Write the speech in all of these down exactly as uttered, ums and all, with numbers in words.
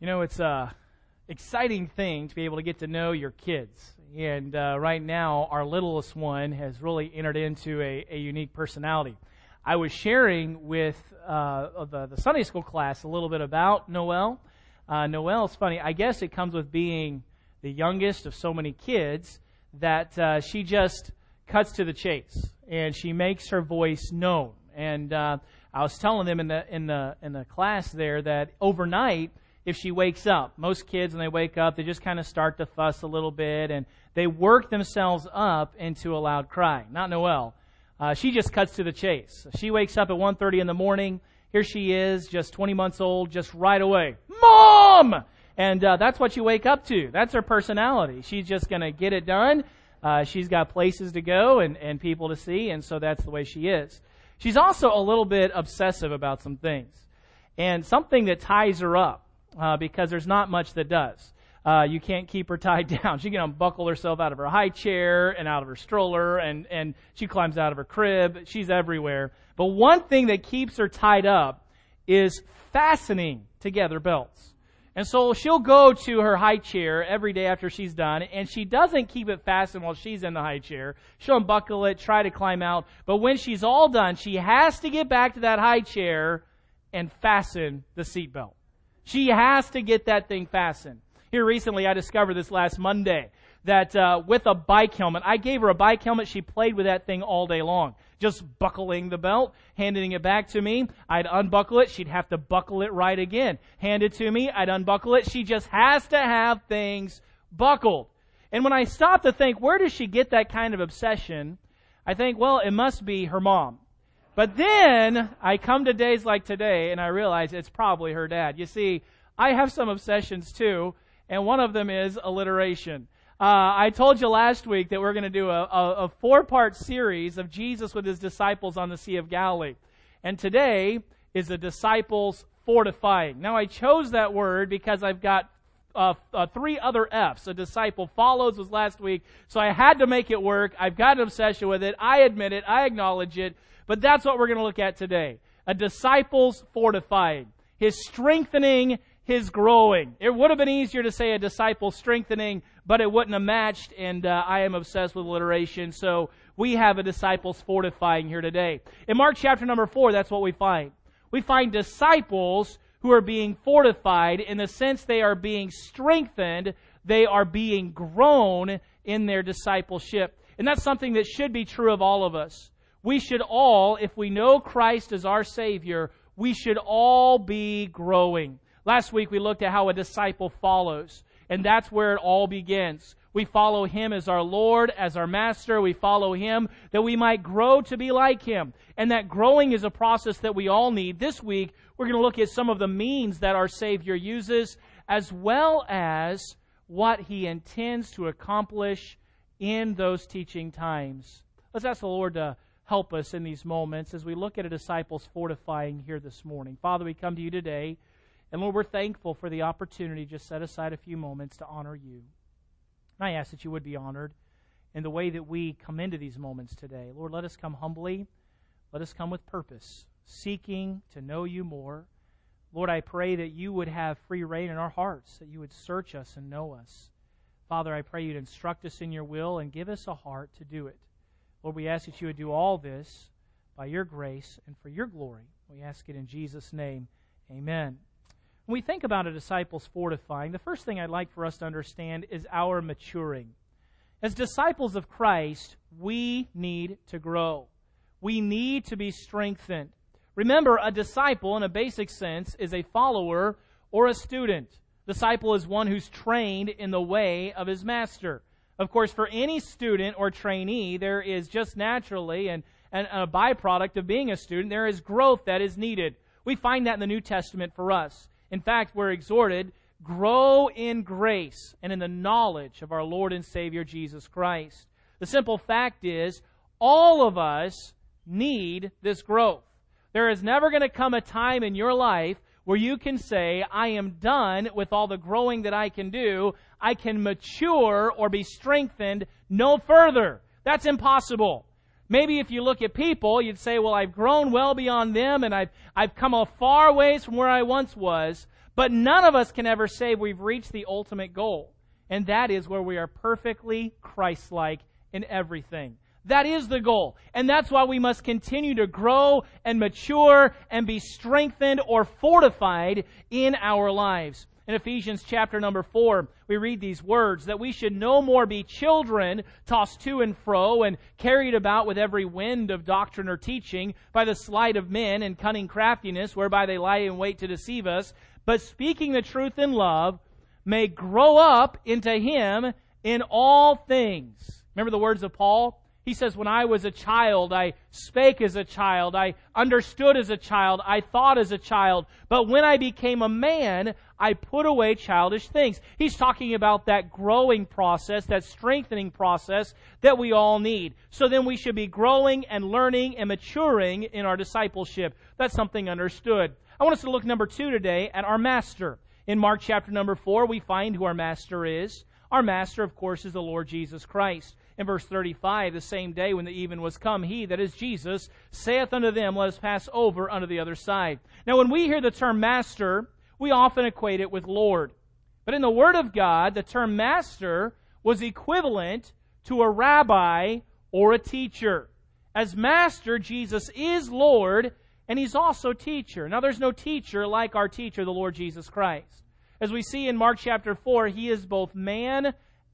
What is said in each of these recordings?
You know, it's a exciting thing to be able to get to know your kids. And uh, right now, our littlest one has really entered into a, a unique personality. I was sharing with uh, the, the Sunday school class a little bit about Noelle. Uh, Noelle's funny. I guess it comes with being the youngest of so many kids that uh, she just cuts to the chase and she makes her voice known. And uh, I was telling them in the in the in the class there that overnight, if she wakes up, most kids when they wake up, they just kind of start to fuss a little bit and they work themselves up into a loud cry. Not Noelle. Uh, she just cuts to the chase. She wakes up at one thirty in the morning. Here she is, just twenty months old, just right away. Mom! And uh, that's what you wake up to. That's her personality. She's just going to get it done. Uh, she's got places to go and, and people to see, and so that's the way she is. She's also a little bit obsessive about some things. And something that ties her up, uh, because there's not much that does. Uh, you can't keep her tied down. She can unbuckle herself out of her high chair and out of her stroller, and, and she climbs out of her crib. She's everywhere. But one thing that keeps her tied up is fastening together belts. And so she'll go to her high chair every day after she's done, and she doesn't keep it fastened while she's in the high chair. She'll unbuckle it, try to climb out. But when she's all done, she has to get back to that high chair and fasten the seatbelt. She has to get that thing fastened. Here recently, I discovered this last Monday that uh, with a bike helmet, I gave her a bike helmet. She played with that thing all day long, just buckling the belt, handing it back to me. I'd unbuckle it. She'd have to buckle it right again. Hand it to me. I'd unbuckle it. She just has to have things buckled. And when I stop to think, where does she get that kind of obsession? I think, well, it must be her mom. But then I come to days like today and I realize it's probably her dad. You see, I have some obsessions too. And one of them is alliteration. Uh, I told you last week that we're going to do a, a, a four-part series of Jesus with his disciples on the Sea of Galilee. And today is the disciples fortifying. Now, I chose that word because I've got uh, uh, three other F's. A disciple follows was last week, so I had to make it work. I've got an obsession with it. I admit it. I acknowledge it. But that's what we're going to look at today. A disciple's fortifying. His strengthening, his growing. It would have been easier to say a disciple strengthening, but it wouldn't have matched, and uh, I am obsessed with alliteration, so we have a disciples fortifying here today. In Mark chapter number four, that's what we find. We find disciples who are being fortified in the sense they are being strengthened, they are being grown in their discipleship. And that's something that should be true of all of us. We should all, if we know Christ as our Savior, we should all be growing. Last week we looked at how a disciple follows, and that's where it all begins. We follow Him as our Lord, as our Master. We follow Him that we might grow to be like Him. And that growing is a process that we all need. This week we're going to look at some of the means that our Savior uses, as well as what He intends to accomplish in those teaching times. Let's ask the Lord to help us in these moments as we look at a disciple's fortifying here this morning. Father, we come to you today. And Lord, we're thankful for the opportunity to just set aside a few moments to honor you. And I ask that you would be honored in the way that we come into these moments today. Lord, let us come humbly. Let us come with purpose, seeking to know you more. Lord, I pray that you would have free reign in our hearts, that you would search us and know us. Father, I pray you'd instruct us in your will and give us a heart to do it. Lord, we ask that you would do all this by your grace and for your glory. We ask it in Jesus' name. Amen. When we think about a disciple's fortifying, the first thing I'd like for us to understand is our maturing. As disciples of Christ, we need to grow. We need to be strengthened. Remember, a disciple, in a basic sense, is a follower or a student. Disciple is one who's trained in the way of his master. Of course, for any student or trainee, there is just naturally, and, and a byproduct of being a student, there is growth that is needed. We find that in the New Testament for us. In fact, we're exhorted, grow in grace and in the knowledge of our Lord and Savior Jesus Christ. The simple fact is, all of us need this growth. There is never going to come a time in your life where you can say, I am done with all the growing that I can do. I can mature or be strengthened no further. That's impossible. Maybe if you look at people, you'd say, well, I've grown well beyond them, and I've, I've come a far ways from where I once was. But none of us can ever say we've reached the ultimate goal. And that is where we are perfectly Christ-like in everything. That is the goal. And that's why we must continue to grow and mature and be strengthened or fortified in our lives. In Ephesians chapter number four, we read these words, that we should no more be children tossed to and fro and carried about with every wind of doctrine or teaching by the sleight of men and cunning craftiness whereby they lie in wait to deceive us, but speaking the truth in love may grow up into Him in all things. Remember the words of Paul? He says, when I was a child, I spake as a child, I understood as a child, I thought as a child, but when I became a man, I put away childish things. He's talking about that growing process, that strengthening process that we all need. So then we should be growing and learning and maturing in our discipleship. That's something understood. I want us to look, number two, today at our Master. In Mark chapter number four, we find who our Master is. Our Master, of course, is the Lord Jesus Christ. In verse thirty-five, the same day when the even was come, He, that is Jesus, saith unto them, let us pass over unto the other side. Now, when we hear the term Master, we often equate it with Lord. But in the Word of God, the term Master was equivalent to a rabbi or a teacher. As Master, Jesus is Lord, and He's also teacher. Now, there's no teacher like our teacher, the Lord Jesus Christ. As we see in Mark chapter four, He is both man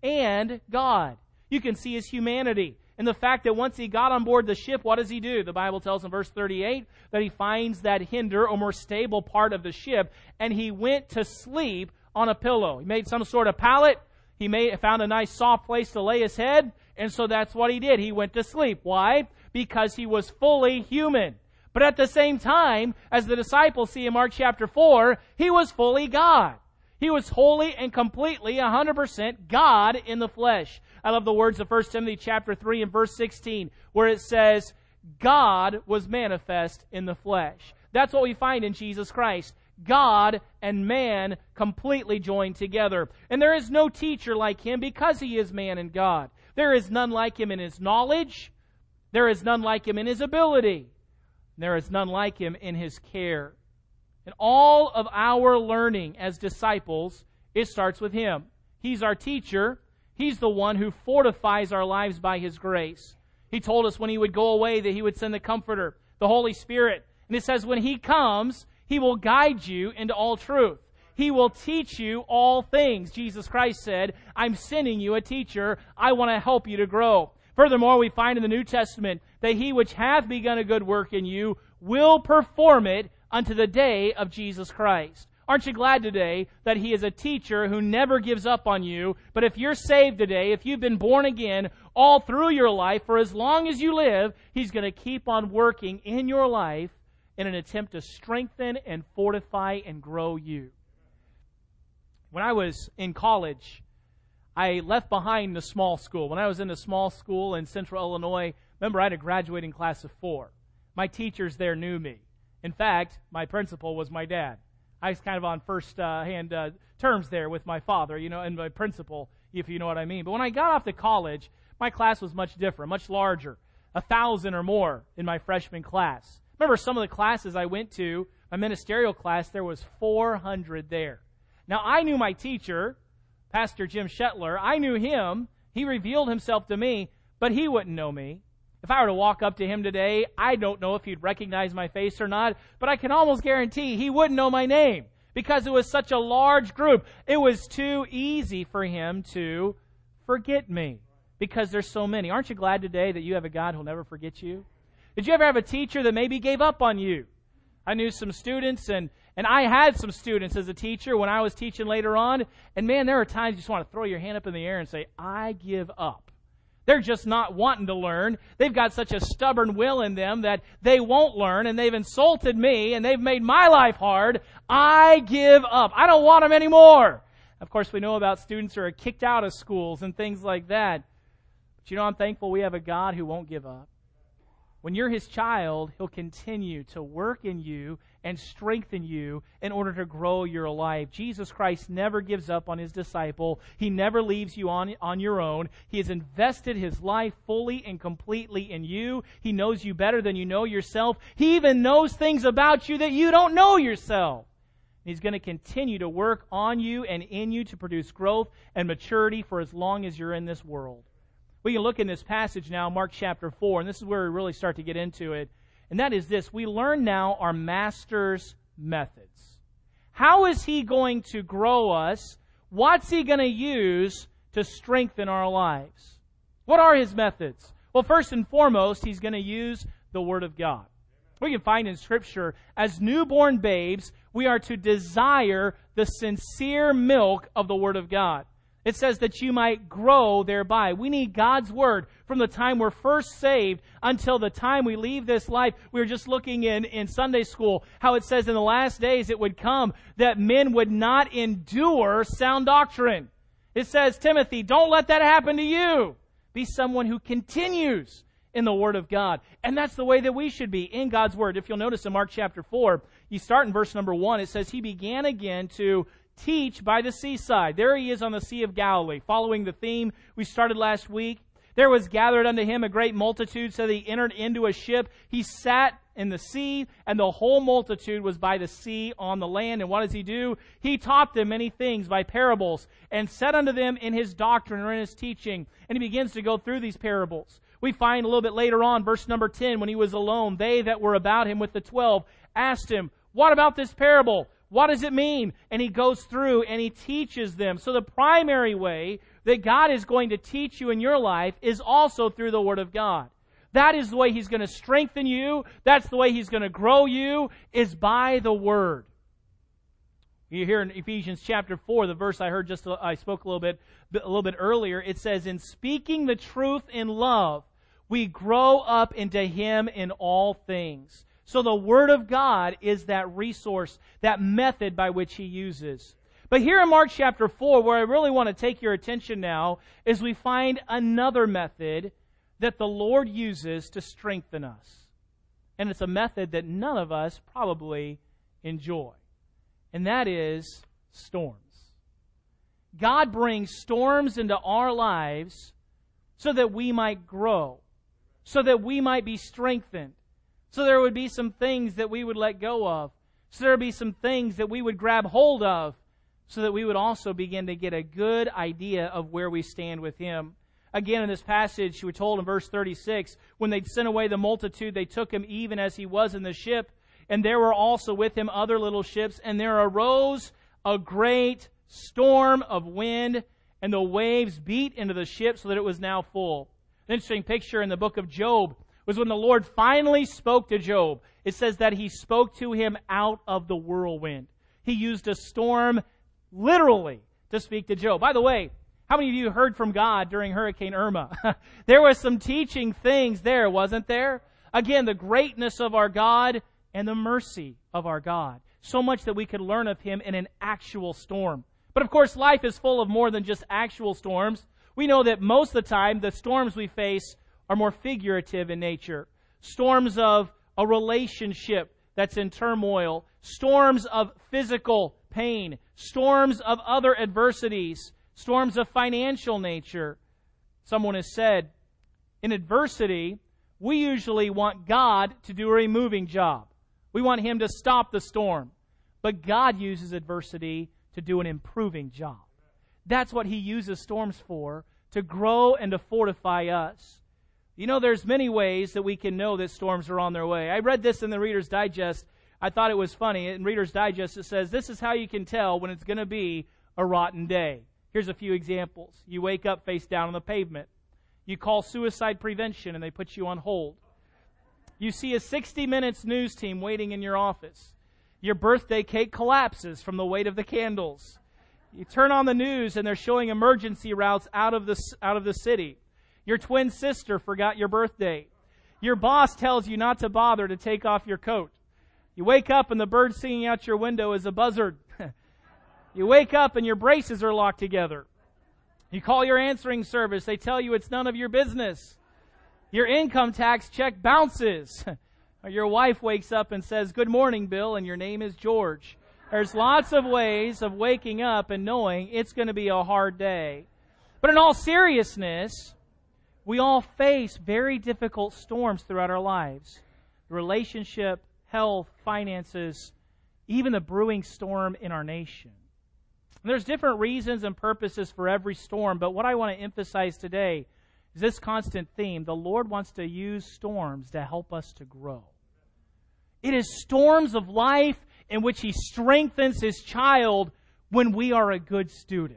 and God. You can see His humanity. And the fact that once He got on board the ship, what does He do? The Bible tells in verse thirty-eight that He finds that hinder or more stable part of the ship, and He went to sleep on a pillow. He made some sort of pallet. He made, found a nice soft place to lay His head, and so that's what He did. He went to sleep. Why? Because He was fully human. But at the same time, as the disciples see in Mark chapter four, He was fully God. He was wholly and completely one hundred percent God in the flesh. I love the words of First Timothy chapter three and verse sixteen, where it says, God was manifest in the flesh. That's what we find in Jesus Christ. God and man completely joined together. And there is no teacher like Him because He is man and God. There is none like Him in His knowledge. There is none like Him in His ability. There is none like Him in His care. And all of our learning as disciples, it starts with Him. He's our teacher. He's the one who fortifies our lives by His grace. He told us when He would go away that He would send the Comforter, the Holy Spirit. And it says when He comes, He will guide you into all truth. He will teach you all things. Jesus Christ said, I'm sending you a teacher. I want to help you to grow. Furthermore, we find in the New Testament that He which hath begun a good work in you will perform it unto the day of Jesus Christ. Aren't you glad today that He is a teacher who never gives up on you? But if you're saved today, if you've been born again all through your life, for as long as you live, He's going to keep on working in your life in an attempt to strengthen and fortify and grow you. When I was in college, I left behind the small school. When I was in a small school in central Illinois, remember I had a graduating class of four. My teachers there knew me. In fact, my principal was my dad. I was kind of on first-hand uh, uh, terms there with my father, you know, and my principal, if you know what I mean. But when I got off to college, my class was much different, much larger, a thousand or more in my freshman class. Remember some of the classes I went to, my ministerial class, there was four hundred there. Now, I knew my teacher, Pastor Jim Shetler. I knew him. He revealed himself to me, but he wouldn't know me. If I were to walk up to him today, I don't know if he'd recognize my face or not, but I can almost guarantee he wouldn't know my name because it was such a large group. It was too easy for him to forget me because there's so many. Aren't you glad today that you have a God who'll never forget you? Did you ever have a teacher that maybe gave up on you? I knew some students, and, and I had some students as a teacher when I was teaching later on, and man, there are times you just want to throw your hand up in the air and say, I give up. They're just not wanting to learn. They've got such a stubborn will in them that they won't learn, and they've insulted me, and they've made my life hard. I give up. I don't want them anymore. Of course, we know about students who are kicked out of schools and things like that. But you know, I'm thankful we have a God who won't give up. When you're His child, He'll continue to work in you and strengthen you in order to grow your life. Jesus Christ never gives up on His disciple. He never leaves you on, on your own. He has invested His life fully and completely in you. He knows you better than you know yourself. He even knows things about you that you don't know yourself. He's going to continue to work on you and in you to produce growth and maturity for as long as you're in this world. We can look in this passage now, Mark chapter four, and this is where we really start to get into it. And that is this: we learn now our Master's methods. How is He going to grow us? What's He going to use to strengthen our lives? What are His methods? Well, first and foremost, He's going to use the Word of God. We can find in Scripture, as newborn babes, we are to desire the sincere milk of the Word of God. It says that you might grow thereby. We need God's Word from the time we're first saved until the time we leave this life. We were just looking in, in Sunday school how it says in the last days it would come that men would not endure sound doctrine. It says, Timothy, don't let that happen to you. Be someone who continues in the Word of God. And that's the way that we should be, in God's Word. If you'll notice in Mark chapter four, you start in verse number one, it says, He began again to teach by the seaside. There He is on the Sea of Galilee, following the theme we started last week. There was gathered unto Him a great multitude, so that He entered into a ship. He sat in the sea, and the whole multitude was by the sea on the land. And what does He do? He taught them many things by parables, and said unto them in His doctrine or in His teaching. And He begins to go through these parables. We find a little bit later on, verse number ten, when He was alone, they that were about Him with the twelve asked Him, what about this parable? What does it mean? And He goes through and He teaches them. So the primary way that God is going to teach you in your life is also through the Word of God. That is the way He's going to strengthen you. That's the way He's going to grow you, is by the Word. You hear in Ephesians chapter four, the verse I heard just, I spoke a little bit, a little bit earlier. It says, in speaking the truth in love, we grow up into Him in all things. So the Word of God is that resource, that method by which He uses. But here in Mark chapter four, where I really want to take your attention now, is we find another method that the Lord uses to strengthen us. And it's a method that none of us probably enjoy. And that is storms. God brings storms into our lives so that we might grow, so that we might be strengthened, so there would be some things that we would let go of, so there would be some things that we would grab hold of, so that we would also begin to get a good idea of where we stand with Him. Again, in this passage, we're told in verse thirty-six, when they'd sent away the multitude, they took Him even as He was in the ship, and there were also with Him other little ships, and there arose a great storm of wind, and the waves beat into the ship so that it was now full. An interesting picture in the book of Job was when the Lord finally spoke to Job. It says that He spoke to him out of the whirlwind. He used a storm literally to speak to Job. By the way, how many of you heard from God during Hurricane Irma? There was some teaching things there, wasn't there? Again, the greatness of our God and the mercy of our God. So much that we could learn of Him in an actual storm. But of course, life is full of more than just actual storms. We know that most of the time, the storms we face are more figurative in nature. Storms of a relationship that's in turmoil. Storms of physical pain. Storms of other adversities. Storms of financial nature. Someone has said, in adversity, we usually want God to do a removing job. We want Him to stop the storm. But God uses adversity to do an improving job. That's what He uses storms for, to grow and to fortify us. You know, there's many ways that we can know that storms are on their way. I read this in the Reader's Digest. I thought it was funny. In Reader's Digest, it says, this is how you can tell when it's going to be a rotten day. Here's a few examples. You wake up face down on the pavement. You call suicide prevention and they put you on hold. You see a sixty minutes news team waiting in your office. Your birthday cake collapses from the weight of the candles. You turn on the news and they're showing emergency routes out of the, out of the city. Your twin sister forgot your birthday. Your boss tells you not to bother to take off your coat. You wake up and the bird singing out your window is a buzzard. You wake up and your braces are locked together. You call your answering service. They tell you it's none of your business. Your income tax check bounces. Or your wife wakes up and says, "Good morning, Bill," and your name is George. There's lots of ways of waking up and knowing it's going to be a hard day. But in all seriousness, we all face very difficult storms throughout our lives. Relationship, health, finances, even the brewing storm in our nation. And there's different reasons and purposes for every storm, but what I want to emphasize today is this constant theme. The Lord wants to use storms to help us to grow. It is storms of life in which He strengthens His child when we are a good student.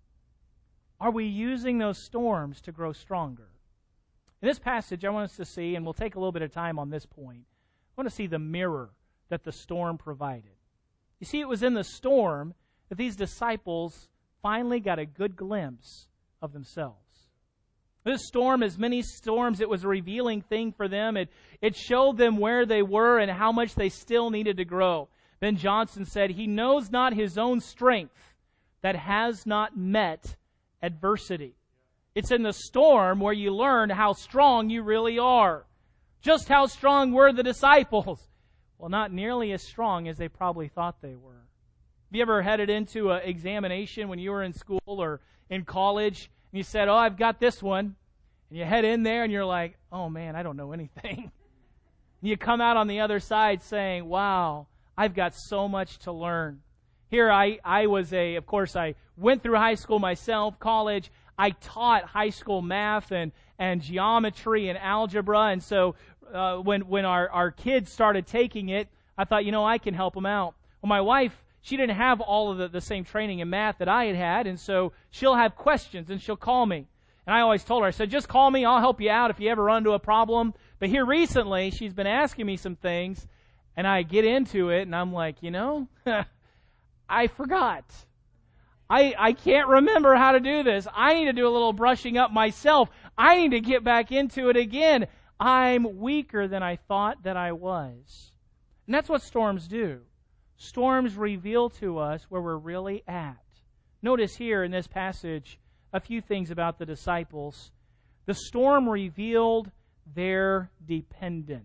Are we using those storms to grow stronger? In this passage, I want us to see, and we'll take a little bit of time on this point, I want to see the mirror that the storm provided. You see, it was in the storm that these disciples finally got a good glimpse of themselves. This storm, as many storms, it was a revealing thing for them. It, it showed them where they were and how much they still needed to grow. Ben Johnson said, "He knows not his own strength that has not met adversity." It's in the storm where you learn how strong you really are. Just how strong were the disciples? Well, not nearly as strong as they probably thought they were. Have you ever headed into an examination when you were in school or in college, and you said, "Oh, I've got this one," and you head in there and you're like, "Oh man, I don't know anything." And you come out on the other side saying, "Wow, I've got so much to learn." Here I, I was a, of course, I went through high school myself, college. I taught high school math and, and geometry and algebra. And so uh, when, when our, our kids started taking it, I thought, you know, I can help them out. Well, my wife, she didn't have all of the, the same training in math that I had had. And so she'll have questions and she'll call me. And I always told her, I said, "Just call me. I'll help you out if you ever run into a problem." But here recently, she's been asking me some things. And I get into it and I'm like, you know, I forgot. I, I can't remember how to do this. I need to do a little brushing up myself. I need to get back into it again. I'm weaker than I thought that I was. And that's what storms do. Storms reveal to us where we're really at. Notice here in this passage a few things about the disciples. The storm revealed their dependence.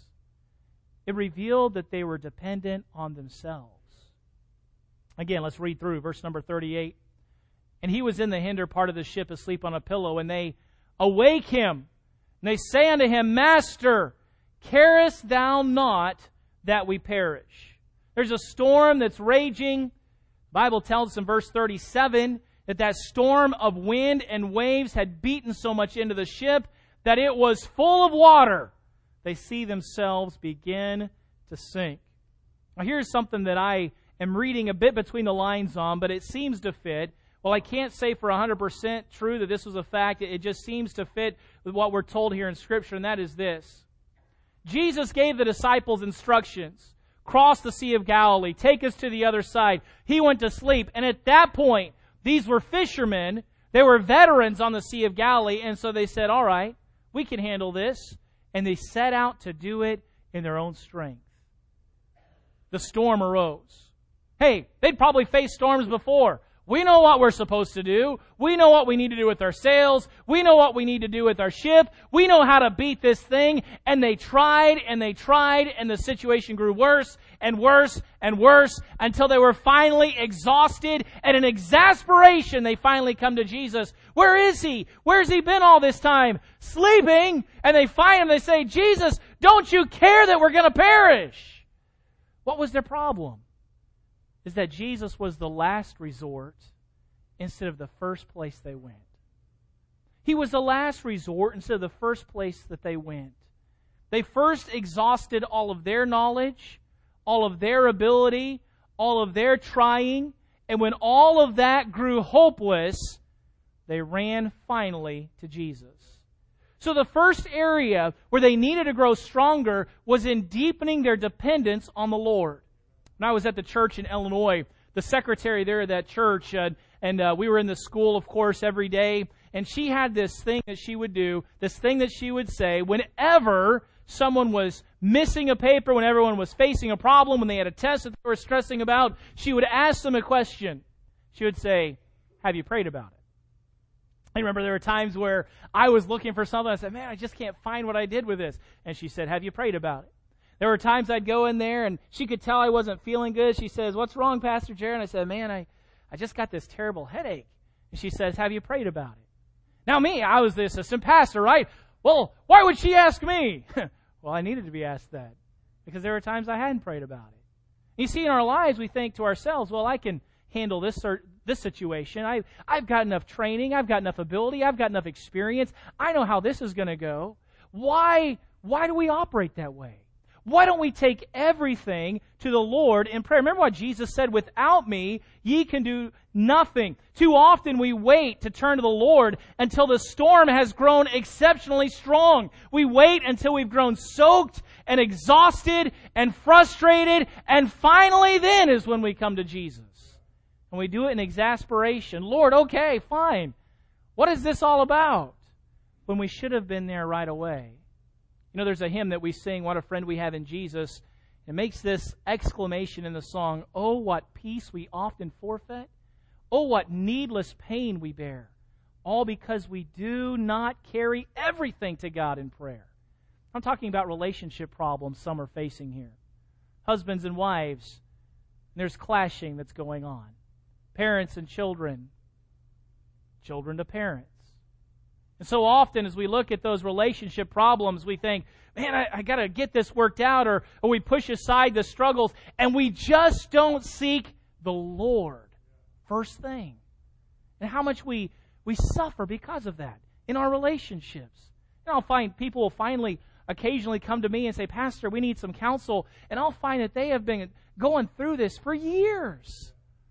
It revealed that they were dependent on themselves. Again, let's read through verse number thirty-eight. "And he was in the hinder part of the ship asleep on a pillow, and they awake him. And they say unto him, Master, carest thou not that we perish?" There's a storm that's raging. The Bible tells us in verse thirty-seven that that storm of wind and waves had beaten so much into the ship that it was full of water. They see themselves begin to sink. Now here's something that I am reading a bit between the lines on, but it seems to fit. Well, I can't say for one hundred percent true that this was a fact. It just seems to fit with what we're told here in Scripture, and that is this. Jesus gave the disciples instructions. Cross the Sea of Galilee. Take us to the other side. He went to sleep. And at that point, these were fishermen. They were veterans on the Sea of Galilee. And so they said, all right, we can handle this. And they set out to do it in their own strength. The storm arose. Hey, they'd probably faced storms before. We know what we're supposed to do. We know what we need to do with our sails. We know what we need to do with our ship. We know how to beat this thing. And they tried and they tried and the situation grew worse and worse and worse until they were finally exhausted. And in exasperation, they finally come to Jesus. Where is He? Where's He been all this time? Sleeping. And they find Him. They say, Jesus, don't you care that we're going to perish? What was their problem? Is that Jesus was the last resort instead of the first place they went. He was the last resort instead of the first place that they went. They first exhausted all of their knowledge, all of their ability, all of their trying, and when all of that grew hopeless, they ran finally to Jesus. So the first area where they needed to grow stronger was in deepening their dependence on the Lord. When I was at the church in Illinois, the secretary there at that church, uh, and uh, we were in the school, of course, every day, and she had this thing that she would do, this thing that she would say whenever someone was missing a paper, when everyone was facing a problem, when they had a test that they were stressing about, she would ask them a question. She would say, have you prayed about it? I remember there were times where I was looking for something, I said, man, I just can't find what I did with this. And she said, have you prayed about it? There were times I'd go in there and she could tell I wasn't feeling good. She says, "What's wrong, Pastor Jared?" And I said, "Man, I, I just got this terrible headache." And she says, "Have you prayed about it?" Now me, I was the assistant pastor, right? Well, why would she ask me? Well, I needed to be asked that because there were times I hadn't prayed about it. You see, in our lives, we think to ourselves, well, I can handle this this situation. I, I've got enough training. I've got enough ability. I've got enough experience. I know how this is going to go. Why, why do we operate that way? Why don't we take everything to the Lord in prayer? Remember what Jesus said, "Without me, ye can do nothing." Too often we wait to turn to the Lord until the storm has grown exceptionally strong. We wait until we've grown soaked and exhausted and frustrated, and finally then is when we come to Jesus. And we do it in exasperation. "Lord, okay, fine. What is this all about?" When we should have been there right away. You know, there's a hymn that we sing, "What a Friend We Have in Jesus." It makes this exclamation in the song, "Oh, what peace we often forfeit. Oh, what needless pain we bear. All because we do not carry everything to God in prayer." I'm talking about relationship problems some are facing here. Husbands and wives, there's clashing that's going on. Parents and children, children to parents. And so often as we look at those relationship problems, we think, man, I, I got to get this worked out, or, or we push aside the struggles, and we just don't seek the Lord first thing. And how much we, we suffer because of that in our relationships. And I'll find people will finally occasionally come to me and say, "Pastor, we need some counsel." And I'll find that they have been going through this for years.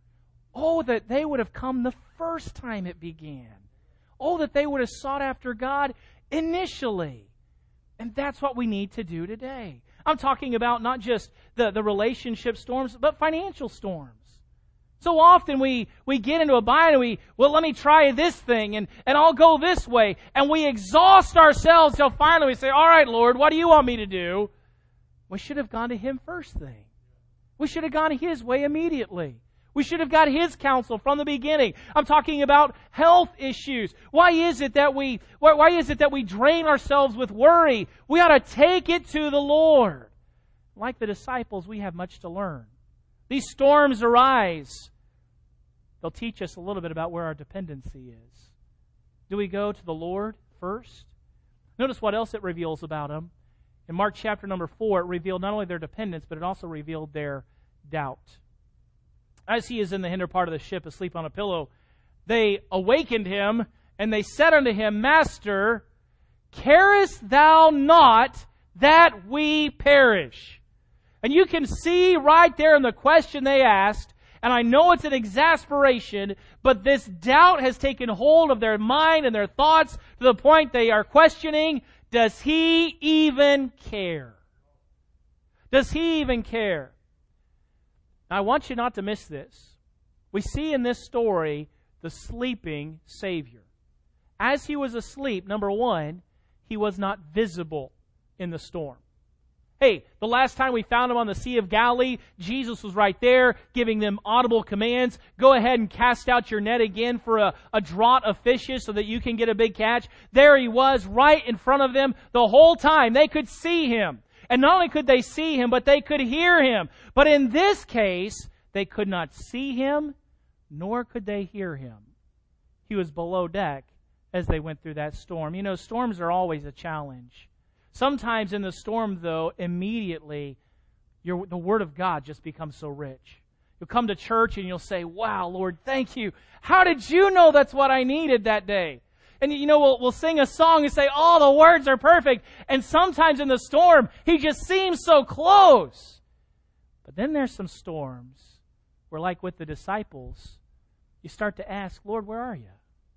Oh, that they would have come the first time it began. Oh, that they would have sought after God initially. And that's what we need to do today. I'm talking about not just the, the relationship storms, but financial storms. So often we, we get into a bind and we, well, let me try this thing and, and I'll go this way. And we exhaust ourselves till finally we say, "All right, Lord, what do you want me to do?" We should have gone to Him first thing. We should have gone His way immediately. We should have got His counsel from the beginning. I'm talking about health issues. Why is it that we, why, why is it that we drain ourselves with worry? We ought to take it to the Lord. Like the disciples, we have much to learn. These storms arise. They'll teach us a little bit about where our dependency is. Do we go to the Lord first? Notice what else it reveals about them. In Mark chapter number four, it revealed not only their dependence, but it also revealed their doubt. As he is in the hinder part of the ship, asleep on a pillow, they awakened him, and they said unto him, "Master, carest thou not that we perish?" And you can see right there in the question they asked, and I know it's an exasperation, but this doubt has taken hold of their mind and their thoughts to the point they are questioning, does he even care? Does he even care? Now, I want you not to miss this. We see in this story the sleeping Savior. As he was asleep, number one, he was not visible in the storm. Hey, the last time we found him on the Sea of Galilee, Jesus was right there giving them audible commands. Go ahead and cast out your net again for a, a draught of fishes so that you can get a big catch. There he was right in front of them the whole time. They could see him. And not only could they see him, but they could hear him. But in this case, they could not see him, nor could they hear him. He was below deck as they went through that storm. You know, storms are always a challenge. Sometimes in the storm, though, immediately, your, the Word of God just becomes so rich. You'll come to church and you'll say, "Wow, Lord, thank you. How did you know that's what I needed that day?" And, you know, we'll, we'll sing a song and say, "Oh, the words are perfect." And sometimes in the storm, He just seems so close. But then there's some storms where, like with the disciples, you start to ask, "Lord, where are you?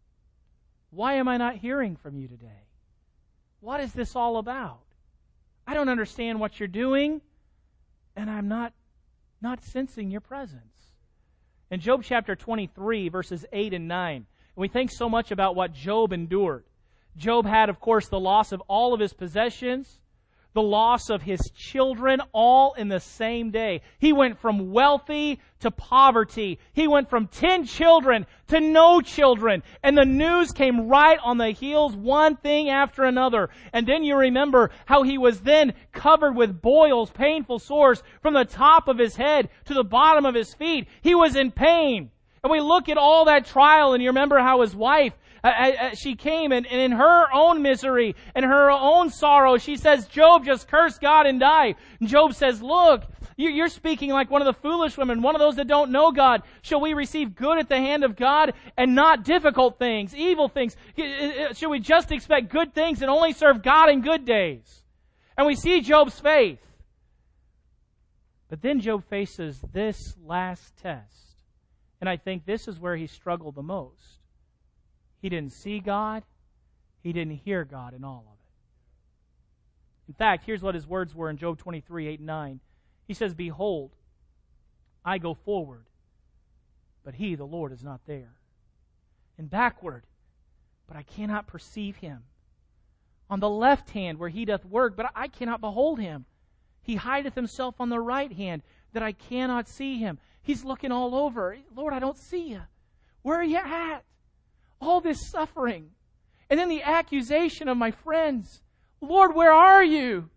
Why am I not hearing from you today? What is this all about? I don't understand what you're doing, and I'm not, not sensing your presence." In Job chapter twenty-three, verses eight and nine, we think so much about what Job endured. Job had, of course, the loss of all of his possessions, the loss of his children, all in the same day. He went from wealthy to poverty. He went from ten children to no children. And the news came right on the heels, one thing after another. And then you remember how he was then covered with boils, painful sores, from the top of his head to the bottom of his feet. He was in pain. And we look at all that trial, and you remember how his wife, uh, uh, she came and, and in her own misery and her own sorrow, she says, Job, just curse God and die. And Job says, look, you, you're speaking like one of the foolish women, one of those that don't know God. Shall we receive good at the hand of God and not difficult things, evil things? Should we just expect good things and only serve God in good days? And we see Job's faith. But then Job faces this last test. And I think this is where he struggled the most. He didn't see God. He didn't hear God in all of it. In fact, here's what his words were in Job twenty-three, eight and nine. He says, behold, I go forward, but he, the Lord, is not there. And backward, but I cannot perceive him. On the left hand where he doth work, but I cannot behold him. He hideth himself on the right hand, that I cannot see him. He's looking all over. Lord, I don't see you. Where are you at? All this suffering. And then the accusation of my friends. Lord, where are you?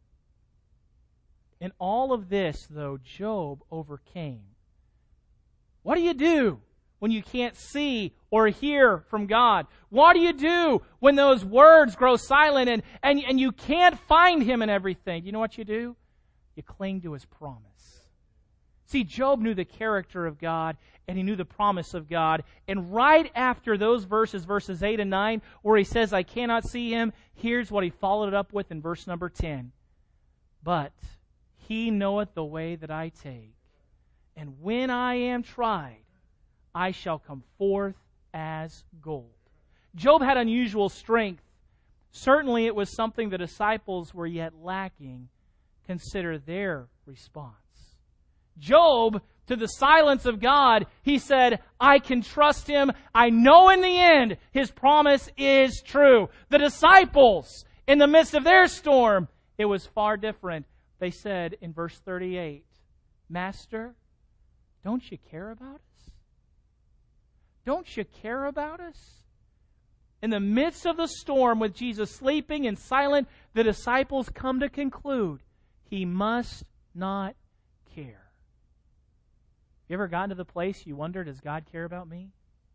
In all of this, though, Job overcame. What do you do when you can't see or hear from God? What do you do when those words grow silent and, and, and you can't find Him in everything? You know what you do? You cling to His promise. See, Job knew the character of God, and he knew the promise of God. And right after those verses, verses eight and nine, where he says, I cannot see him, here's what he followed it up with in verse number ten. But he knoweth the way that I take, and when I am tried, I shall come forth as gold. Job had unusual strength. Certainly it was something the disciples were yet lacking. Consider their response. Job, to the silence of God, he said, I can trust Him. I know in the end His promise is true. The disciples, in the midst of their storm, it was far different. They said in verse thirty-eight, Master, don't you care about us? Don't you care about us? In the midst of the storm, with Jesus sleeping and silent, the disciples come to conclude He must not care. You ever gotten to the place you wonder, does God care about me?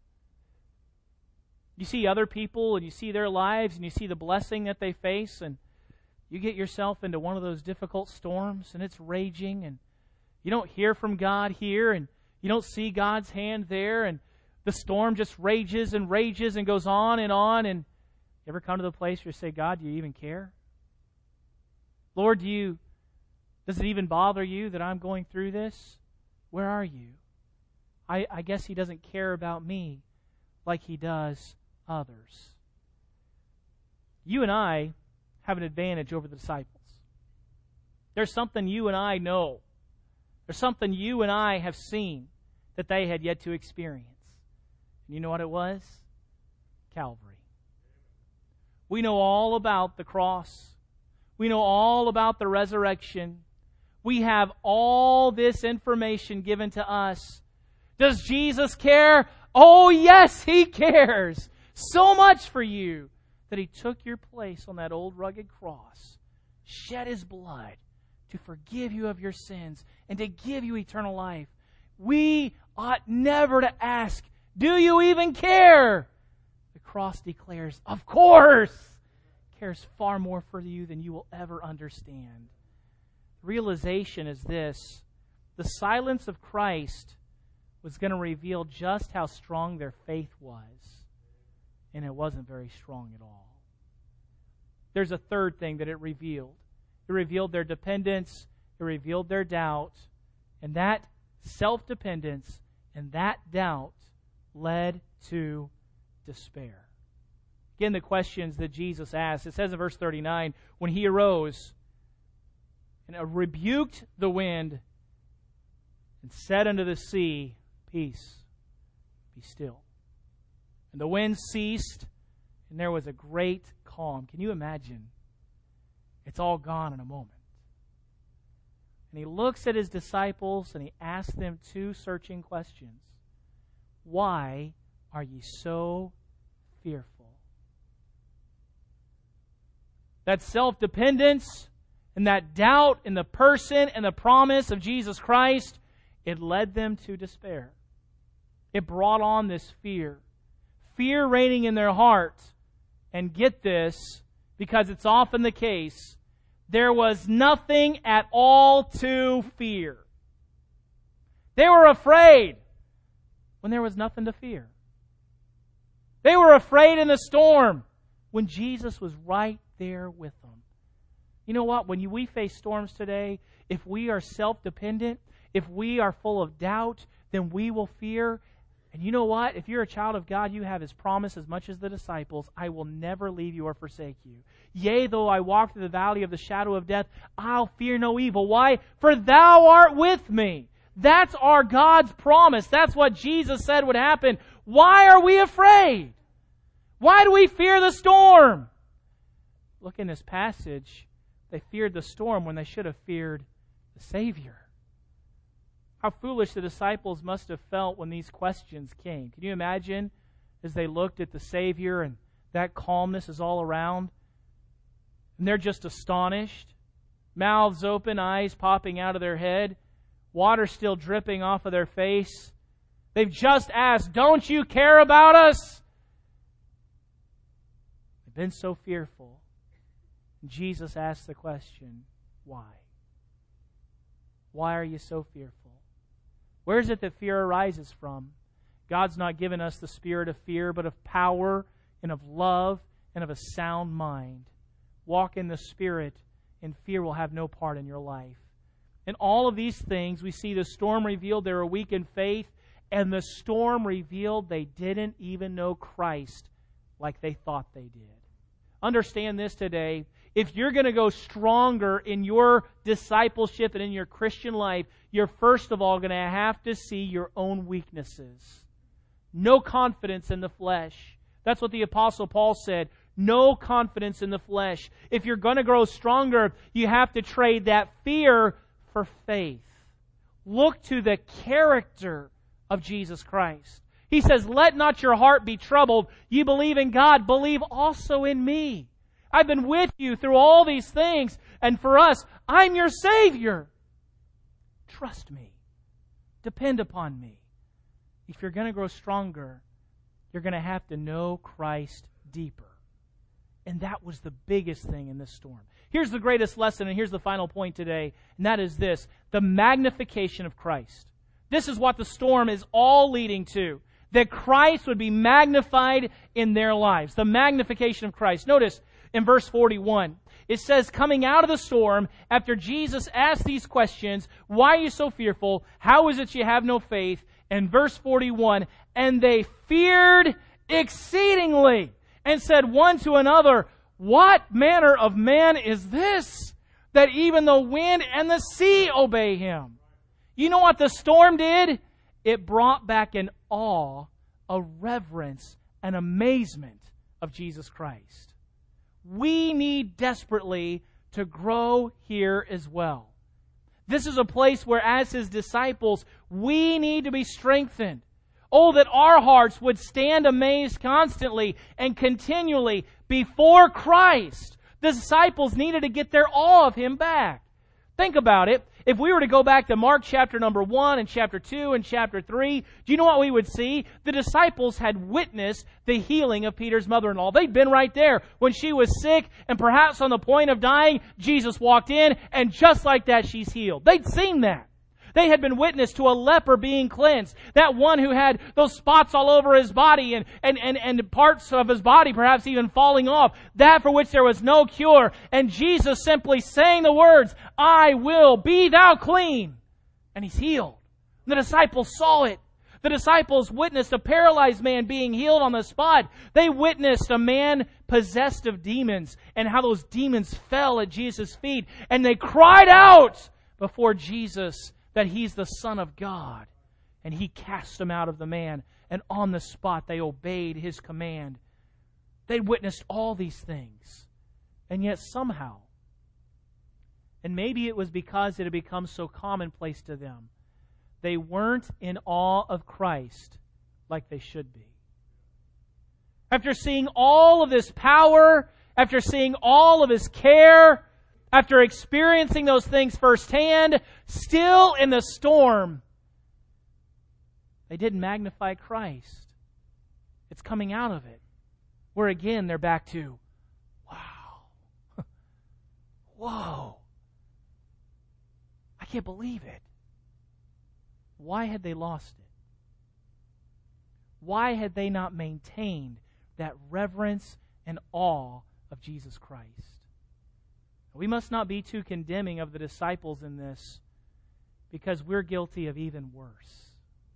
You see other people and you see their lives and you see the blessing that they face, and you get yourself into one of those difficult storms and it's raging and you don't hear from God here and you don't see God's hand there, and the storm just rages and rages and goes on and on. And you ever come to the place where you say, God, do you even care? Lord, do you, does it even bother you that I'm going through this? Where are you? I, I guess He doesn't care about me like He does others. You and I have an advantage over the disciples. There's something you and I know. There's something you and I have seen that they had yet to experience. And you know what it was? Calvary. We know all about the cross. We know all about the resurrection. We have all this information given to us. Does Jesus care? Oh, yes, He cares. So much for you that He took your place on that old rugged cross, shed His blood to forgive you of your sins and to give you eternal life. We ought never to ask, do you even care? The cross declares, of course, cares far more for you than you will ever understand. Realization is this: the silence of Christ was going to reveal just how strong their faith was, and it wasn't very strong at all. There's a third thing that it revealed. It revealed their dependence, it revealed their doubt, and that self-dependence and that doubt led to despair. Again, the questions that Jesus asked, it says in verse thirty-nine, when He arose and rebuked the wind and said unto the sea, peace, be still. And the wind ceased, and there was a great calm. Can you imagine? it's all gone in a moment. And he looks at his disciples and he asks them two searching questions. Why are ye so fearful? That self-dependence and that doubt in the person and the promise of Jesus Christ, it led them to despair. It brought on this fear. Fear reigning in their heart. And get this, because it's often the case, there was nothing at all to fear. They were afraid when there was nothing to fear. They were afraid in the storm when Jesus was right there with them. You know what? When you, we face storms today, if we are self-dependent, if we are full of doubt, then we will fear. And you know what? If you're a child of God, you have His promise as much as the disciples. I will never leave you or forsake you. Yea, though I walk through the valley of the shadow of death, I'll fear no evil. Why? For thou art with me. That's our God's promise. That's what Jesus said would happen. Why are we afraid? Why do we fear the storm? Look in this passage. They feared the storm when they should have feared the Savior. How foolish the disciples must have felt when these questions came. Can you imagine as they looked at the Savior and that calmness is all around? And they're just astonished. Mouths open, eyes popping out of their head. Water still dripping off of their face. They've just asked, don't you care about us? They've been so fearful. And Jesus asked the question, why? Why are you so fearful? Where is it that fear arises from? God's not given us the spirit of fear, but of power and of love and of a sound mind. Walk in the Spirit, and fear will have no part in your life. In all of these things, we see the storm revealed they were weak in faith, and the storm revealed they didn't even know Christ like they thought they did. Understand this today. If you're going to go stronger in your discipleship and in your Christian life, you're first of all going to have to see your own weaknesses. No confidence in the flesh. That's what the Apostle Paul said. No confidence in the flesh. If you're going to grow stronger, you have to trade that fear for faith. Look to the character of Jesus Christ. He says, let not your heart be troubled. You believe in God, believe also in me. I've been with you through all these things. And for us, I'm your Savior. Trust me. Depend upon me. If you're going to grow stronger, you're going to have to know Christ deeper. And that was the biggest thing in this storm. Here's the greatest lesson, and here's the final point today, and that is this: the magnification of Christ. This is what the storm is all leading to. That Christ would be magnified in their lives. The magnification of Christ. Notice in verse forty-one, it says, coming out of the storm, after Jesus asked these questions, why are you so fearful? How is it you have no faith? And verse forty-one, and they feared exceedingly, and said one to another, what manner of man is this, that even the wind and the sea obey him? You know what the storm did? It brought back an awe, a reverence, an amazement of Jesus Christ. We need desperately to grow here as well. This is a place where, as His disciples, we need to be strengthened. Oh, that our hearts would stand amazed constantly and continually before Christ. The disciples needed to get their awe of Him back. Think about it. If we were to go back to Mark chapter number one and chapter two and chapter three, do you know what we would see? The disciples had witnessed the healing of Peter's mother-in-law. They'd been right there when she was sick and perhaps on the point of dying. Jesus walked in, and just like that, she's healed. They'd seen that. They had been witness to a leper being cleansed. That one who had those spots all over his body and, and, and, and parts of his body perhaps even falling off. That for which there was no cure. And Jesus simply saying the words, I will, be thou clean. And he's healed. The disciples saw it. The disciples witnessed a paralyzed man being healed on the spot. They witnessed a man possessed of demons and how those demons fell at Jesus' feet. And they cried out before Jesus that He's the Son of God. And He cast them out of the man. And on the spot they obeyed His command. They witnessed all these things. And yet somehow, And maybe it was because it had become so commonplace to them. They weren't in awe of Christ like they should be. After seeing all of His power, after seeing all of His care, after experiencing those things firsthand, still in the storm, they didn't magnify Christ. It's coming out of it. Where again, they're back to, wow. Whoa. I can't believe it. Why had they lost it? Why had they not maintained that reverence and awe of Jesus Christ? We must not be too condemning of the disciples in this, because we're guilty of even worse.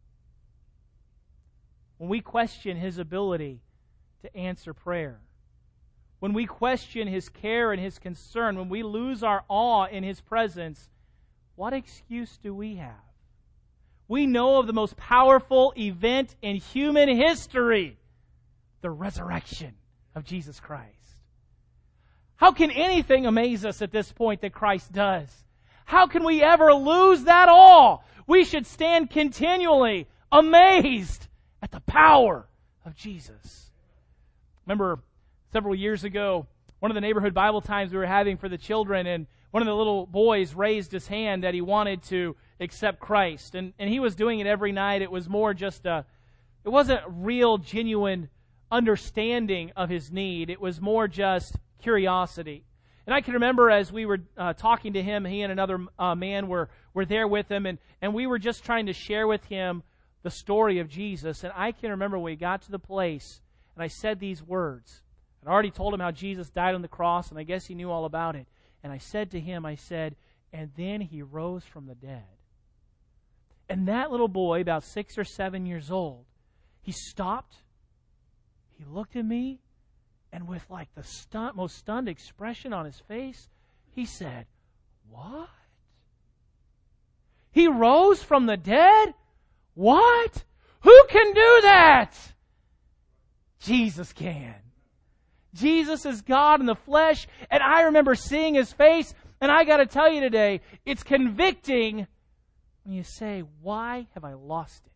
When we question His ability to answer prayer, when we question His care and His concern, when we lose our awe in His presence, what excuse do we have? We know of the most powerful event in human history, the resurrection of Jesus Christ. How can anything amaze us at this point that Christ does? How can we ever lose that awe? We should stand continually amazed at the power of Jesus. Remember, several years ago, one of the neighborhood Bible times we were having for the children, and one of the little boys raised his hand that he wanted to accept Christ. And, and he was doing it every night. It was more just a, it wasn't real, genuine understanding of his need. It was more just curiosity. And I can remember as we were uh, talking to him, he and another uh, man were, were there with him, and, and we were just trying to share with him the story of Jesus. And I can remember when we got to the place, and I said these words. I'd already told him how Jesus died on the cross, and I guess he knew all about it. And I said to him, I said, and then He rose from the dead. And that little boy, about six or seven years old, he stopped, he looked at me, and with like the stun- most stunned expression on his face, he said, "What? He rose from the dead? What? Who can do that?" Jesus can. Jesus is God in the flesh, and I remember seeing His face, and I got to tell you today, it's convicting when you say, why have I lost it?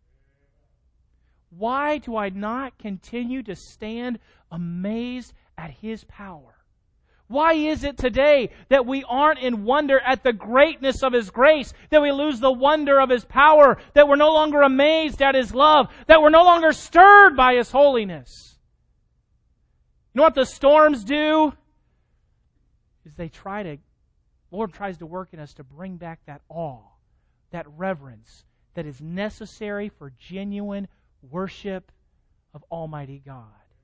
Why do I not continue to stand amazed at His power? Why is it today that we aren't in wonder at the greatness of His grace, that we lose the wonder of His power, that we're no longer amazed at His love, that we're no longer stirred by His holiness? You know what the storms do? Is they try to, Lord tries to work in us to bring back that awe, that reverence that is necessary for genuine worship of Almighty God.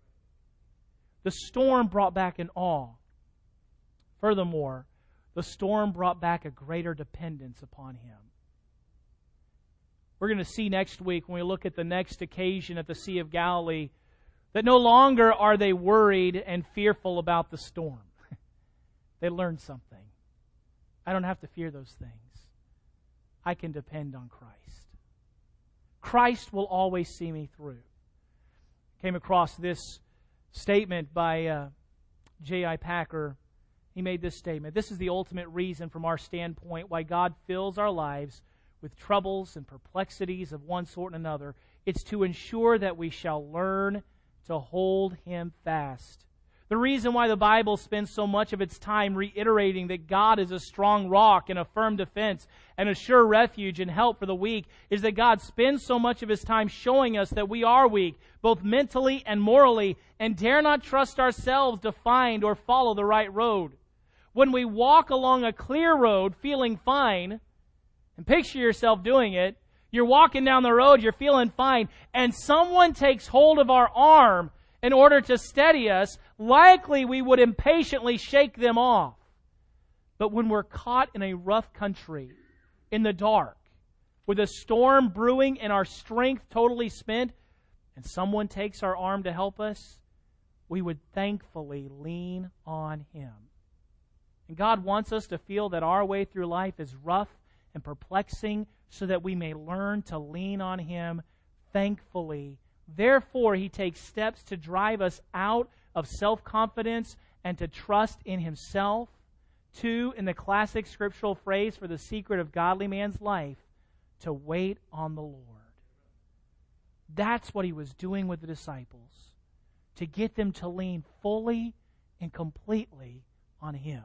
The storm brought back an awe. Furthermore, the storm brought back a greater dependence upon Him. We're going to see next week when we look at the next occasion at the Sea of Galilee that no longer are they worried and fearful about the storm. They learned something. I don't have to fear those things. I can depend on Christ. Christ will always see me through. Came across this statement by uh, J I Packer. He made this statement. This is the ultimate reason from our standpoint why God fills our lives with troubles and perplexities of one sort and another. It's to ensure that we shall learn to hold Him fast. The reason why the Bible spends so much of its time reiterating that God is a strong rock and a firm defense and a sure refuge and help for the weak is that God spends so much of His time showing us that we are weak, both mentally and morally, and dare not trust ourselves to find or follow the right road. When we walk along a clear road feeling fine, and picture yourself doing it, you're walking down the road, you're feeling fine, and someone takes hold of our arm in order to steady us, likely we would impatiently shake them off. But when we're caught in a rough country, in the dark, with a storm brewing and our strength totally spent, and someone takes our arm to help us, we would thankfully lean on Him. And God wants us to feel that our way through life is rough and perplexing so that we may learn to lean on Him thankfully. Therefore, He takes steps to drive us out of self-confidence and to trust in Himself, Two, in the classic scriptural phrase for the secret of godly man's life, to wait on the Lord. That's what he was doing with the disciples, to get them to lean fully and completely on him.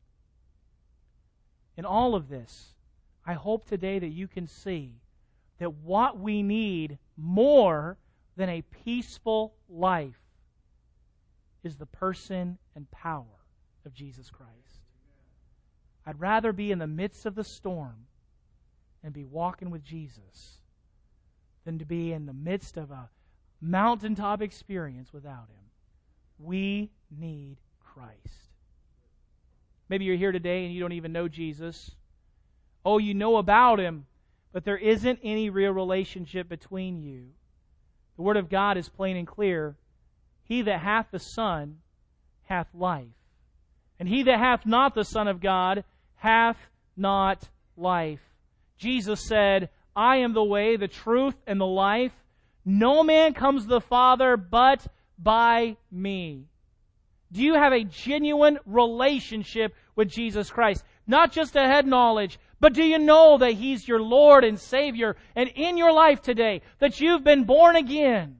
In all of this, I hope today that you can see that what we need more than a peaceful life is the person and power of Jesus Christ. I'd rather be in the midst of the storm and be walking with Jesus than to be in the midst of a mountaintop experience without Him. We need Christ. Maybe you're here today and you don't even know Jesus. Oh, you know about Him, but there isn't any real relationship between you. The Word of God is plain and clear. He that hath the Son hath life. And he that hath not the Son of God hath not life. Jesus said, I am the way, the truth, and the life. No man comes to the Father but by me. Do you have a genuine relationship with Jesus Christ? Not just a head knowledge, but do you know that He's your Lord and Savior, and in your life today, that you've been born again?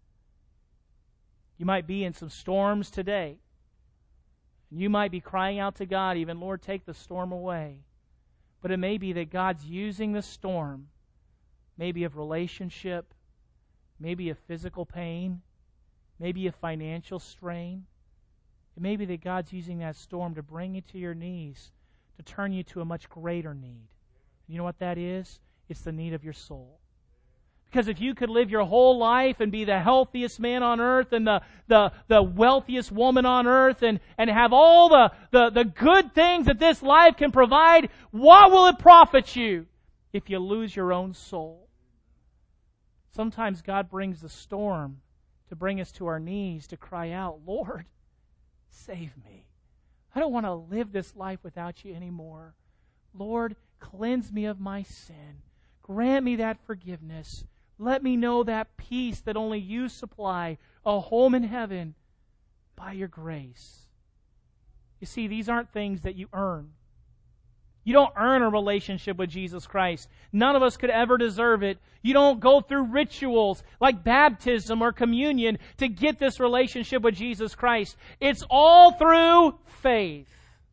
You might be in some storms today. You might be crying out to God, even, Lord, take the storm away. But it may be that God's using the storm, maybe of relationship, maybe of physical pain, maybe of financial strain. It may be that God's using that storm to bring you to your knees, to turn you to a much greater need. You know what that is? It's the need of your soul. Because if you could live your whole life and be the healthiest man on earth and the, the, the wealthiest woman on earth and, and have all the, the, the good things that this life can provide, what will it profit you if you lose your own soul? Sometimes God brings the storm to bring us to our knees to cry out, Lord, save me. I don't want to live this life without you anymore. Lord, cleanse me of my sin. Grant me that forgiveness. Let me know that peace that only you supply, a home in heaven by your grace. You see, these aren't things that you earn. You don't earn a relationship with Jesus Christ. None of us could ever deserve it. You don't go through rituals like baptism or communion to get this relationship with Jesus Christ. It's all through faith.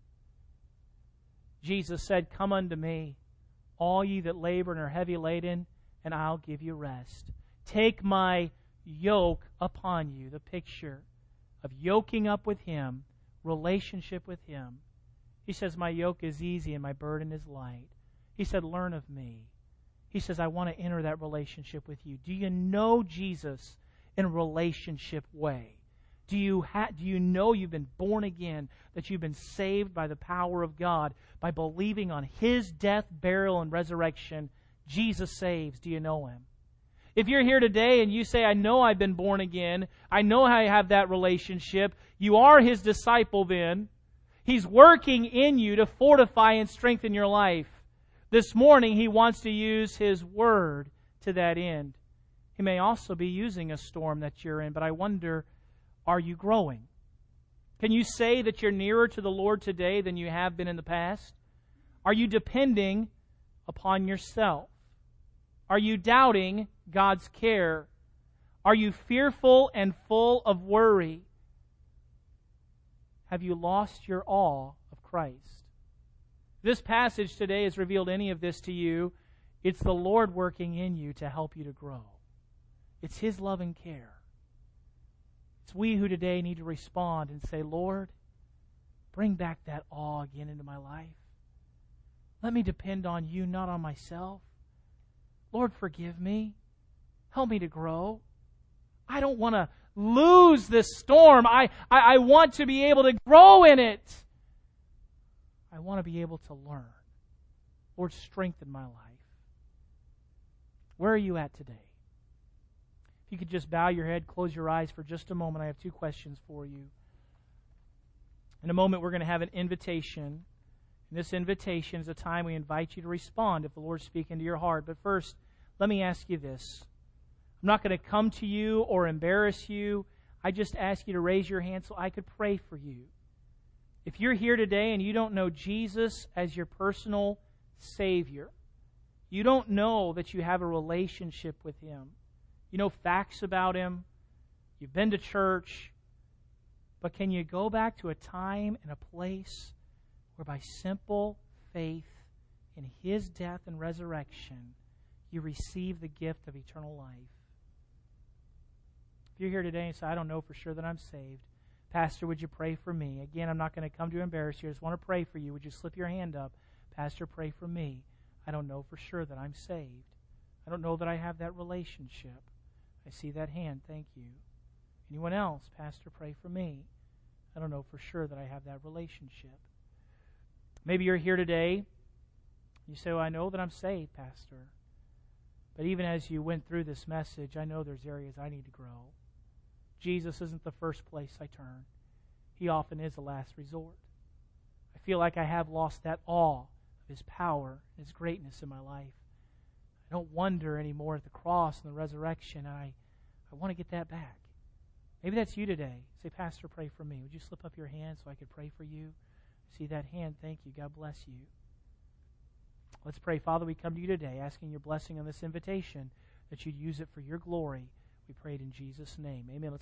Jesus said, come unto me, all ye that labor and are heavy laden, and I'll give you rest. Take my yoke upon you, the picture of yoking up with Him, relationship with Him. He says, my yoke is easy and my burden is light. He said, learn of me. He says, I want to enter that relationship with you. Do you know Jesus in a relationship way? Do you, ha- do you know you've been born again, that you've been saved by the power of God, by believing on His death, burial, and resurrection? Jesus saves. Do you know Him? If you're here today and you say, I know I've been born again, I know I have that relationship, you are His disciple then. He's working in you to fortify and strengthen your life. This morning, He wants to use His Word to that end. He may also be using a storm that you're in, but I wonder, are you growing? Can you say that you're nearer to the Lord today than you have been in the past? Are you depending upon yourself? Are you doubting God's care? Are you fearful and full of worry? Have you lost your awe of Christ? This passage today has revealed any of this to you. It's the Lord working in you to help you to grow. It's His love and care. It's we who today need to respond and say, Lord, bring back that awe again into my life. Let me depend on you, not on myself. Lord, forgive me. Help me to grow. I don't want to lose this storm. I, I, I want to be able to grow in it. I want to be able to learn. Lord, strengthen my life. Where are you at today? If you could just bow your head, close your eyes for just a moment. I have two questions for you. In a moment, we're going to have an invitation. And this invitation is a time we invite you to respond if the Lord's speaking to your heart. But first, let me ask you this. I'm not going to come to you or embarrass you. I just ask you to raise your hand so I could pray for you. If you're here today and you don't know Jesus as your personal Savior, you don't know that you have a relationship with Him. You know facts about Him. You've been to church. But can you go back to a time and a place where by simple faith in His death and resurrection, you receive the gift of eternal life? If you're here today and say, I don't know for sure that I'm saved, Pastor, would you pray for me? Again, I'm not going to come to embarrass you. I just want to pray for you. Would you slip your hand up? Pastor, pray for me. I don't know for sure that I'm saved. I don't know that I have that relationship. I see that hand. Thank you. Anyone else? Pastor, pray for me. I don't know for sure that I have that relationship. Maybe you're here today. You say, well, I know that I'm saved, Pastor. But even as you went through this message, I know there's areas I need to grow. Jesus isn't the first place I turn. He often is the last resort. I feel like I have lost that awe of His power and His greatness in my life. I don't wonder anymore at the cross and the resurrection. I, I want to get that back. Maybe that's you today. Say, Pastor, pray for me. Would you slip up your hand so I could pray for you? See that hand? Thank you. God bless you. Let's pray. Father, we come to you today asking your blessing on this invitation, that you'd use it for your glory. We pray it in Jesus' name. Amen. Let's